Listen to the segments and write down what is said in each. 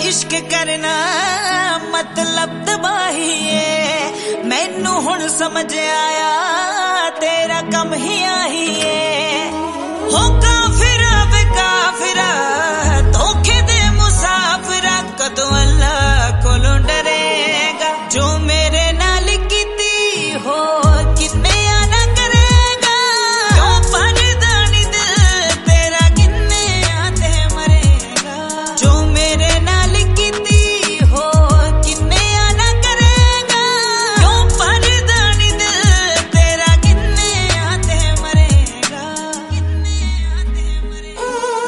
इश्क करना मतलब तबाही है। मैनू हुण समझ आया तेरा कम ही आही है। हो काफिरा बेकाफिरा धोखे दे मुसाफिरा कदों अल्लाह कोलों डरेगा। जो मेरे नाल कीती हो किन्ने आना करेगा। क्यों परदानी दिल तेरा किन्ने आते मरेगा। जो मेरे नाल कीती हो किन्ने आना करेगा। क्यों परदानी दिल तेरा किन्ने आते मरेगा। किन्ने आते मरेगा।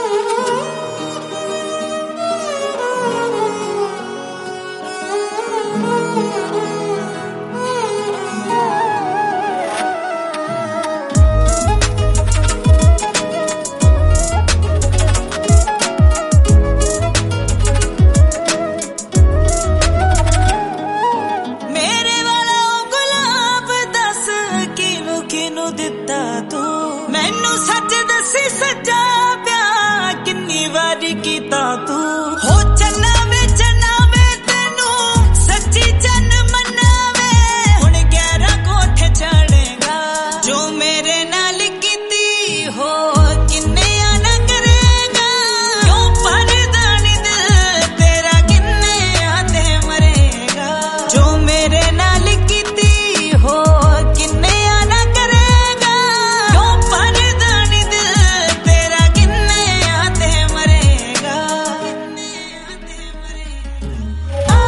मेरे वाला गुलाब दस किनू किनू दिता तू। मैनू सच दसी सच्चा प्यार किन्नी वारी कीता तू। हो चन्नावे तेनू सच्ची चन मनावे। हुण 11 कोठे चढ़ेगा। जो मेरे नाल कीती हो किन्ने आना करेगा। क्यों परदानी दिल तेरा किन्ने आते मरेगा। जो मेरे नाल कीती हो किन्ने आना करेगा। क्यों परदानी दिल तेरा किन्ने आते मरेगा। किन्ने आते मरेगा।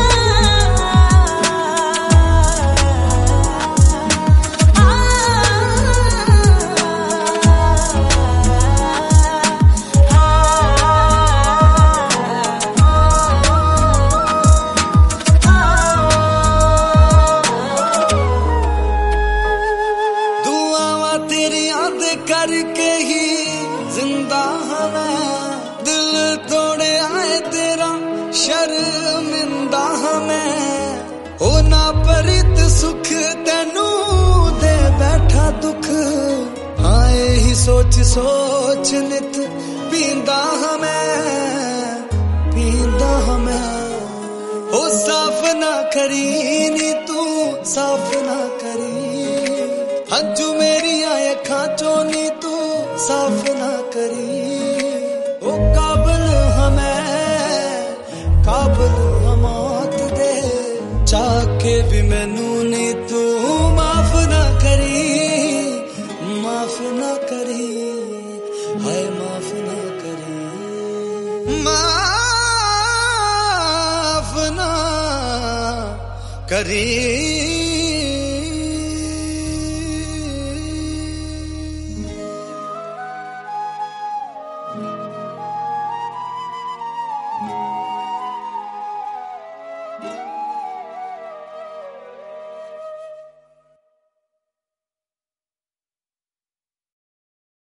दुआवां तेरियां दे करके ही जिंदा हां मैं। दिल तोड़े आए तेरा शर्मिंदा हां मैं। ओ ना परित सुख तेनू दे बैठा दुख। आए ही सोच सोच नित पींदा हां मैं। पींदा हां मैं। ओ साफ ना करी नी तू साफ ना करी। हंजू मेरी अखां चों नी तू साफ ना करी। ओ काबल हम मौत दे चाके भी मैनू नी तू माफ ना करी। माफ ना करी हाय माफ ना करी। माफ ना करी।